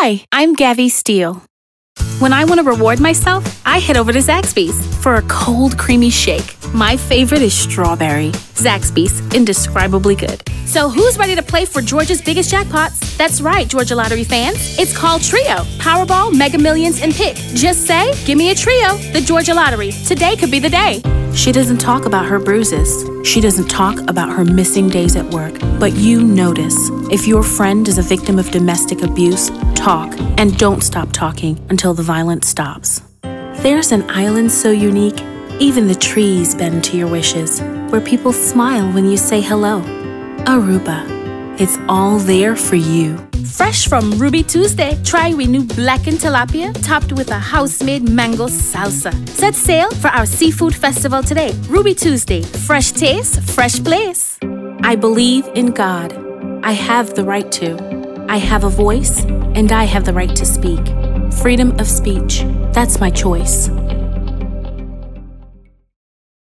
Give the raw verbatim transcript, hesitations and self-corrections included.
Hi, I'm Gavi Steele. When I want to reward myself, I head over to Zaxby's for a cold, creamy shake. My favorite is strawberry. Zaxby's, indescribably good. So who's ready to play for Georgia's biggest jackpots? That's right, Georgia Lottery fans. It's called Trio. Powerball, Mega Millions, and Pick. Just say, give me a trio. The Georgia Lottery. Today could be the day. She doesn't talk about her bruises. She doesn't talk about her missing days at work. But you notice. If your friend is a victim of domestic abuse, talk. And don't stop talking until the violence stops. There's an island so unique, even the trees bend to your wishes, where people smile when you say hello. Aruba. It's all there for you. Fresh from Ruby Tuesday, try we new blackened tilapia topped with a house-made mango salsa. Set sail for our seafood festival today. Ruby Tuesday, fresh taste, fresh place. I believe in God. I have the right to. I have a voice, and I have the right to speak. Freedom of speech. That's my choice.